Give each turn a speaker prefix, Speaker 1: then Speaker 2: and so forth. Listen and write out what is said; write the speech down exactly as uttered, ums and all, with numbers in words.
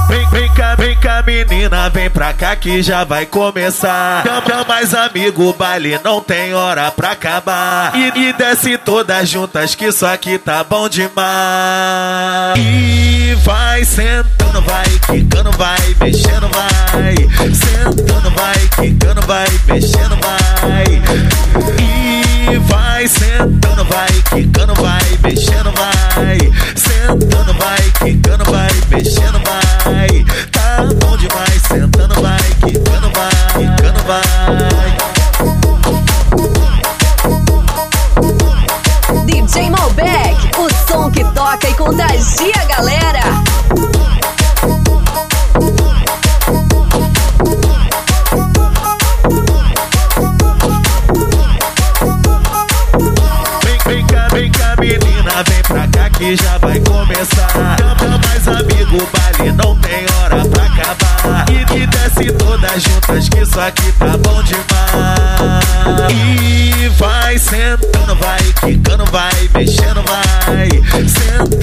Speaker 1: Vem, vem cá, vem cá, menina, vem pra cá que já vai começar. Chama mais amigo, o baile não tem hora pra acabar. E, e desce todas juntas que isso aqui tá bom demais. E vai sentando, vai quicando, vai mexendo, vai sentando, vai quicando, vai mexendo, vai. E vai sentando, vai quicando, vai mexendo, vai sentando, vai quicando, vai mexendo, vai. Tá bom demais, sentando, vai quicando, vai quicando, vai.
Speaker 2: D J Malbec, o som que toca e contagia a galera.
Speaker 1: Vem, vem cá, vem cá, menina, vem pra cá que já vai começar. Chama mais amigo, o baile não tem hora pra acabar. E, e desce todas juntas que isso aqui tá bom demais. E vai sentando, vai quicando, vai mexendo, vai sentando.